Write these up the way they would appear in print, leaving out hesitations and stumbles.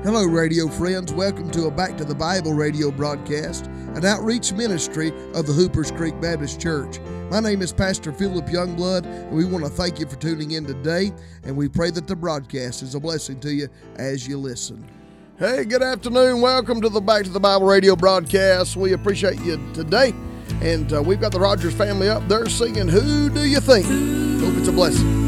Hello, radio friends. Welcome to a Back to the Bible radio broadcast, an outreach ministry of the Hoopers Creek Baptist Church. My name is Pastor Philip Youngblood, and we want to thank you for tuning in today, and we pray that the broadcast is a blessing to you as you listen. Hey, good afternoon. Welcome to the Back to the Bible radio broadcast. We appreciate you today, and we've got the Rogers family up there singing Who Do You Think? Hope it's a blessing.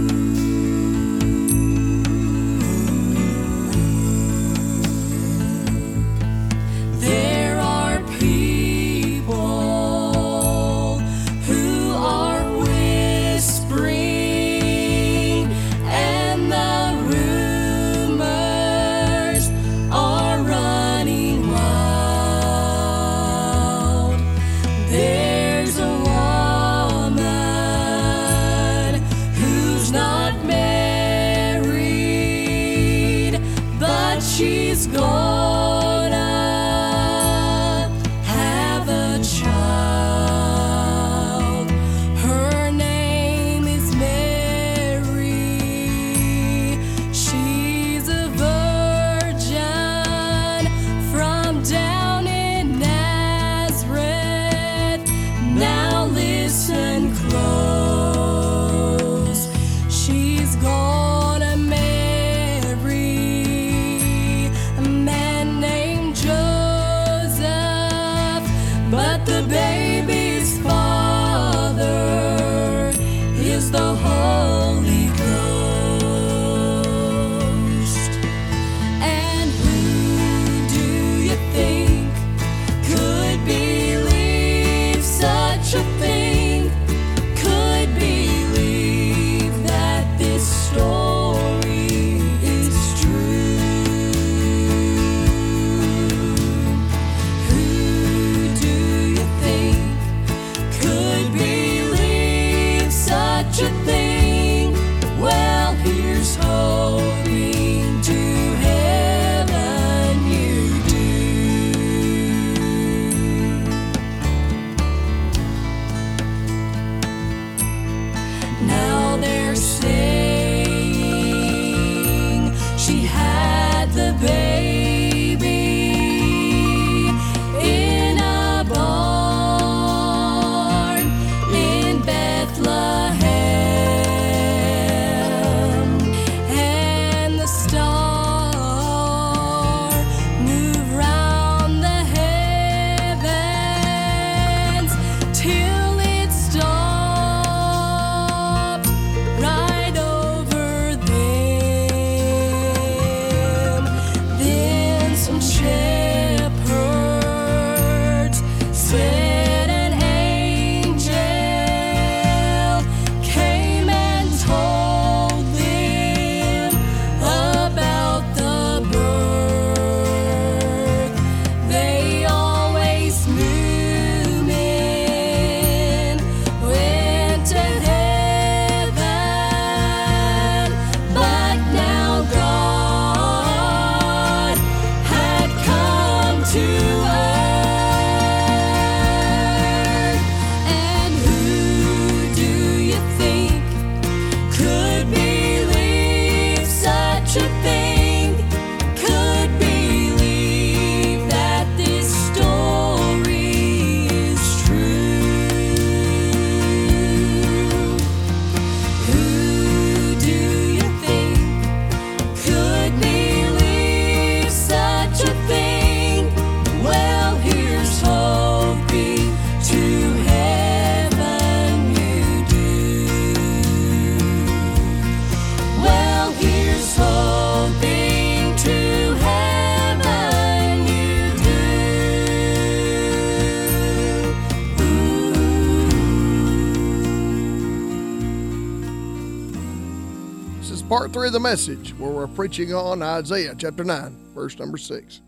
Part 3 of the message, where we're preaching on Isaiah chapter 9, verse number 6.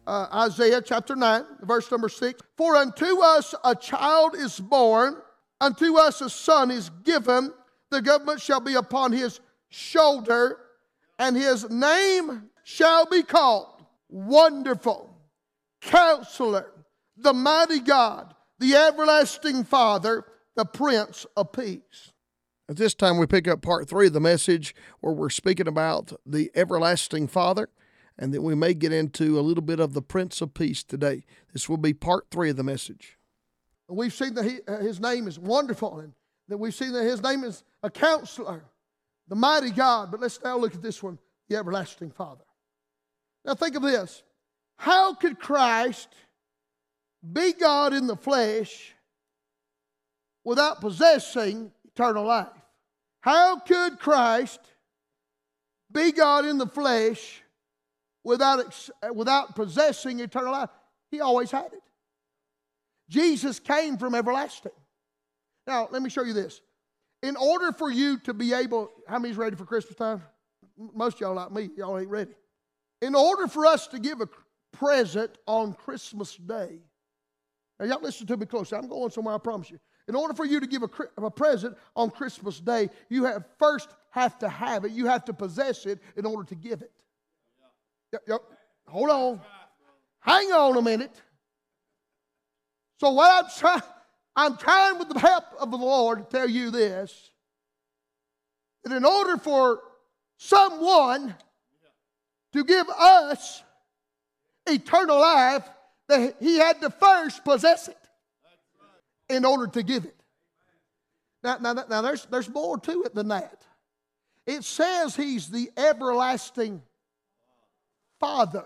Isaiah chapter 9, verse number 6. For unto us a child is born, unto us a son is given, the government shall be upon his shoulder, and his name shall be called Wonderful, Counselor, the Mighty God, the Everlasting Father, the Prince of Peace. At this time, we pick up part 3 of the message where we're speaking about the everlasting Father. and that we may get into a little bit of the Prince of Peace today. This will be part 3 of the message. We've seen that his name is wonderful, and that we've seen that his name is a counselor, the mighty God. But let's now look at this one, the everlasting Father. Now think of this. How could Christ be God in the flesh without possessing eternal life? How could Christ be God in the flesh without possessing eternal life? He always had it. Jesus came from everlasting. Now, let me show you this. In order for you to be able, how many's ready for Christmas time? Most of y'all like me, y'all ain't ready. In order for us to give a present on Christmas Day, now y'all listen to me closely. I'm going somewhere, I promise you. In order for you to give a present on Christmas Day, you first have to have it. You have to possess it in order to give it. Hold on. Hang on a minute. So what I'm trying with the help of the Lord to tell you this, that in order for someone to give us eternal life, that he had to first possess it in order to give it. Now there's more to it than that. It says he's the everlasting Father.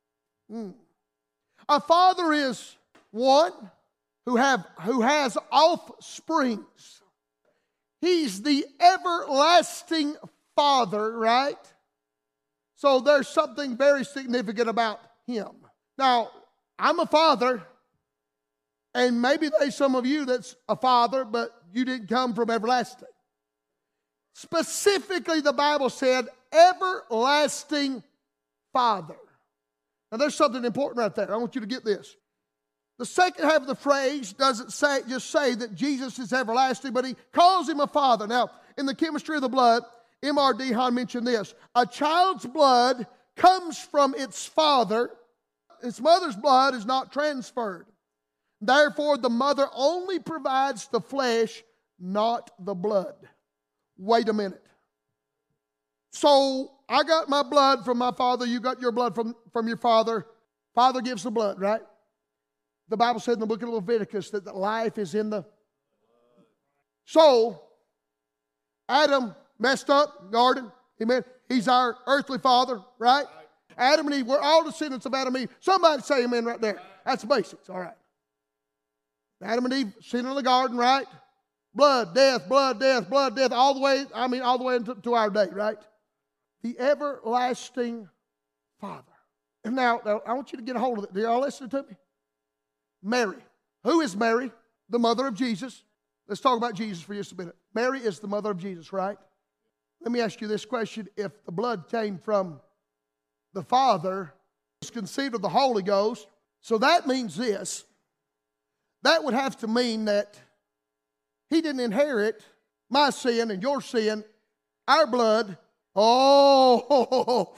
A father is one who has offsprings. He's the everlasting Father, right? So there's something very significant about him. Now, I'm a father, and maybe there's some of you that's a father, but you didn't come from everlasting. Specifically, the Bible said, everlasting Father. Now, there's something important right there. I want you to get this. The second half of the phrase doesn't just say that Jesus is everlasting, but he calls him a father. Now, in the chemistry of the blood, M.R.D. Hahn mentioned this. A child's blood comes from its father. Its mother's blood is not transferred. Therefore, the mother only provides the flesh, not the blood. Wait a minute. So, I got my blood from my father. You got your blood from your father. Father gives the blood, right? The Bible said in the book of Leviticus that the life is in the... So, Adam messed up, garden. Amen. He's our earthly father, right? Adam and Eve, we're all descendants of Adam and Eve. Somebody say amen right there. That's the basics, all right. Adam and Eve sinned in the garden, right? Blood, death, all the way into our day, right? The everlasting Father. And now, I want you to get a hold of it. Do y'all listen to me? Mary. Who is Mary? The mother of Jesus. Let's talk about Jesus for just a minute. Mary is the mother of Jesus, right? Let me ask you this question. If the blood came from the Father, was conceived of the Holy Ghost, so that means this. That would have to mean that he didn't inherit my sin and your sin, our blood. So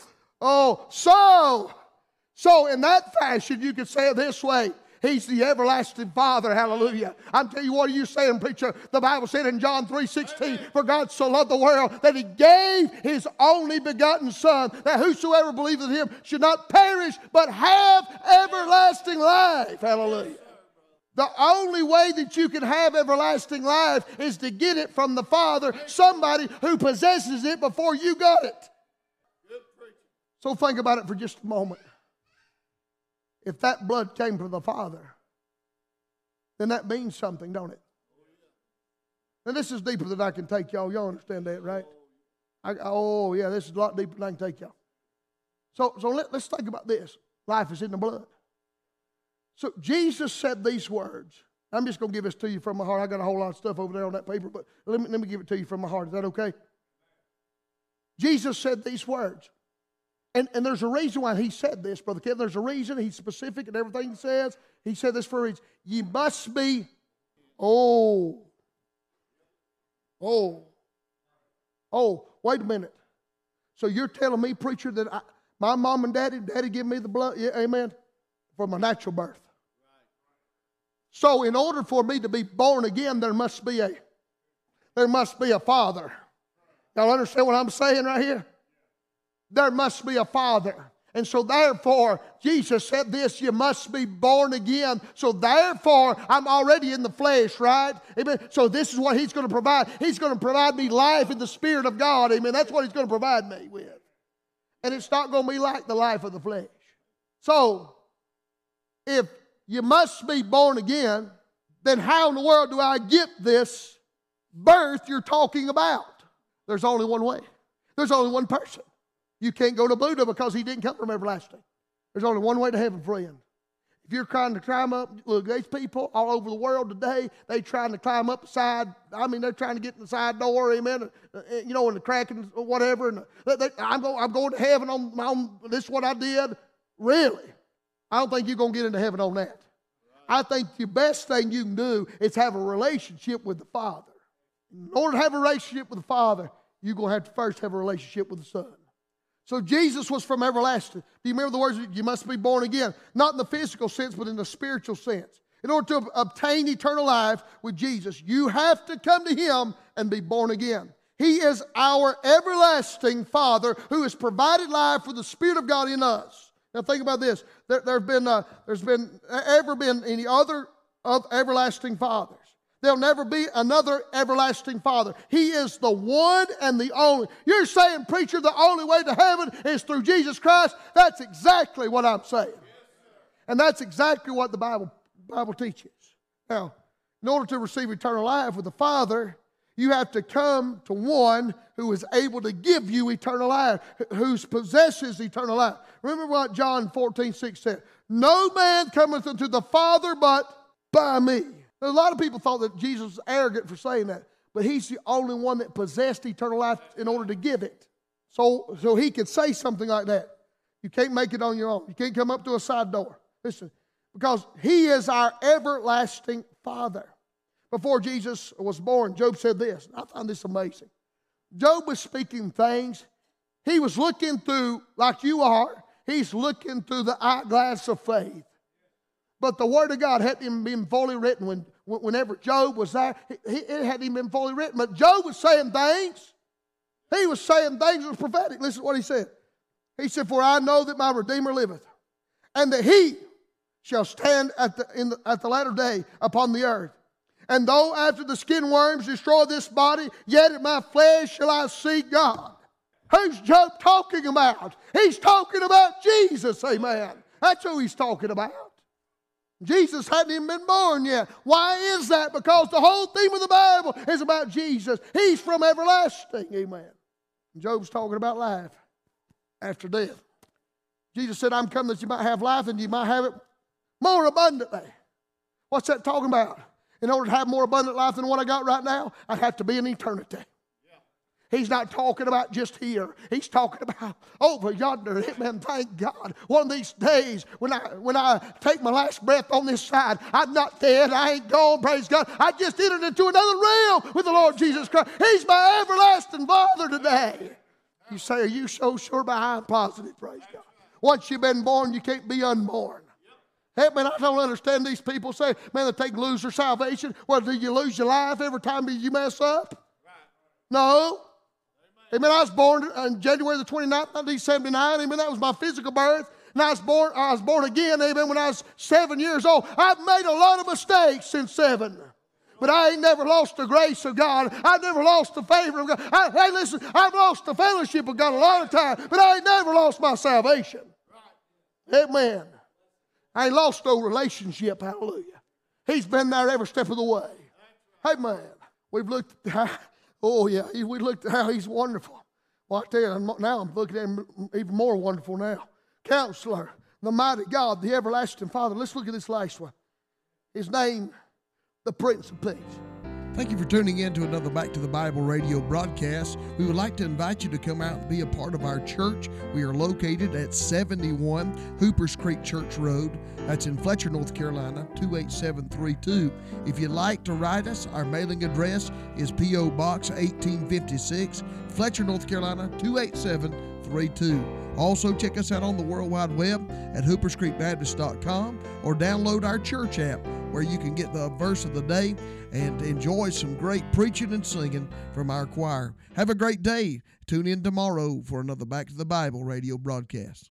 in that fashion, you could say it this way. He's the everlasting Father, hallelujah. I'm telling you, what are you saying, preacher? The Bible said in John 3:16, for God so loved the world that he gave his only begotten Son, that whosoever believeth in him should not perish, but have everlasting life, hallelujah. The only way that you can have everlasting life is to get it from the Father, somebody who possesses it before you got it. So think about it for just a moment. If that blood came from the Father, then that means something, don't it? Now, this is deeper than I can take y'all. Y'all understand that, right? This is a lot deeper than I can take y'all. So let's think about this. Life is in the blood. So Jesus said these words. I'm just going to give this to you from my heart. I got a whole lot of stuff over there on that paper, but let me give it to you from my heart. Is that okay? Jesus said these words. And there's a reason why he said this, Brother Kevin. There's a reason. He's specific in everything he says. He said this for a reason. Ye must be, wait a minute. So you're telling me, preacher, that my mom and daddy give me the blood, yeah, amen, from my natural birth. So in order for me to be born again, there must be a father. Y'all understand what I'm saying right here? There must be a father. And so therefore, Jesus said this, you must be born again. So therefore, I'm already in the flesh, right? Amen. So this is what He's going to provide. He's going to provide me life in the Spirit of God. Amen. That's what He's going to provide me with. And it's not going to be like the life of the flesh. So, if you must be born again, then how in the world do I get this birth you're talking about? There's only one way. There's only one person. You can't go to Buddha because he didn't come from everlasting. There's only one way to heaven, friend. If you're trying to climb up, look, there's people all over the world today, they're trying to climb up the side, they're trying to get in the side door, amen, and the cracking or whatever, and I'm going to heaven on this is what I did. Really? I don't think you're going to get into heaven on that. I think the best thing you can do is have a relationship with the Father. In order to have a relationship with the Father, you're going to have to first have a relationship with the Son. So Jesus was from everlasting. Do you remember the words, you must be born again? Not in the physical sense, but in the spiritual sense. In order to obtain eternal life with Jesus, you have to come to Him and be born again. He is our everlasting Father who has provided life for the Spirit of God in us. Now think about this. There's ever been any other of everlasting fathers. There'll never be another everlasting Father. He is the one and the only. You're saying, preacher, the only way to heaven is through Jesus Christ? That's exactly what I'm saying. And that's exactly what the Bible teaches. Now, in order to receive eternal life with the Father, you have to come to one who is able to give you eternal life, who possesses eternal life. Remember what John 14:6 said. No man cometh unto the Father but by me. A lot of people thought that Jesus was arrogant for saying that, but He's the only one that possessed eternal life in order to give it. So He could say something like that. You can't make it on your own. You can't come up to a side door. Listen, because He is our everlasting Father. Before Jesus was born, Job said this. I find this amazing. Job was speaking things. He was looking through, like you are, he's looking through the eyeglass of faith. But the Word of God hadn't even been fully written. Whenever Job was there, it hadn't even been fully written. But Job was saying things. He was saying things that were prophetic. Listen to what he said. He said, for I know that my Redeemer liveth, and that He shall stand at the latter day upon the earth. And though after the skin worms destroy this body, yet in my flesh shall I see God. Who's Job talking about? He's talking about Jesus, amen. That's who he's talking about. Jesus hadn't even been born yet. Why is that? Because the whole theme of the Bible is about Jesus. He's from everlasting, amen. Job's talking about life after death. Jesus said, I'm come that you might have life and you might have it more abundantly. What's that talking about? In order to have more abundant life than what I got right now, I have to be in eternity. He's not talking about just here. He's talking about over yonder. Amen. Thank God. One of these days, when I take my last breath on this side, I'm not dead. I ain't gone. Praise God. I just entered into another realm with the Lord Jesus Christ. He's my everlasting Father today. You say, are you so sure? But I'm positive. Praise God. Once you've been born, you can't be unborn. Hey, man, I don't understand these people say, man, they lose their salvation. Well, do you lose your life every time you mess up? No. Amen. I was born on January the 29th, 1979. Amen. That was my physical birth. And I was born again, amen, when I was 7 years old. I've made a lot of mistakes since 7. But I ain't never lost the grace of God. I've never lost the favor of God. Hey, listen, I've lost the fellowship of God a lot of times, but I ain't never lost my salvation. Amen. I ain't lost no relationship, hallelujah. He's been there every step of the way. Amen. We've looked at how, we looked at how He's wonderful. Well, I tell you, now I'm looking at Him even more wonderful now. Counselor, the mighty God, the everlasting Father. Let's look at this last one. His name, the Prince of Peace. Thank you for tuning in to another Back to the Bible radio broadcast. We would like to invite you to come out and be a part of our church. We are located at 71 Hoopers Creek Church Road. That's in Fletcher, North Carolina, 28732. If you'd like to write us, our mailing address is P.O. Box 1856, Fletcher, North Carolina, 28732. Also, check us out on the World Wide Web at hooperscreekbaptist.com or download our church app where you can get the verse of the day and enjoy some great preaching and singing from our choir. Have a great day. Tune in tomorrow for another Back to the Bible radio broadcast.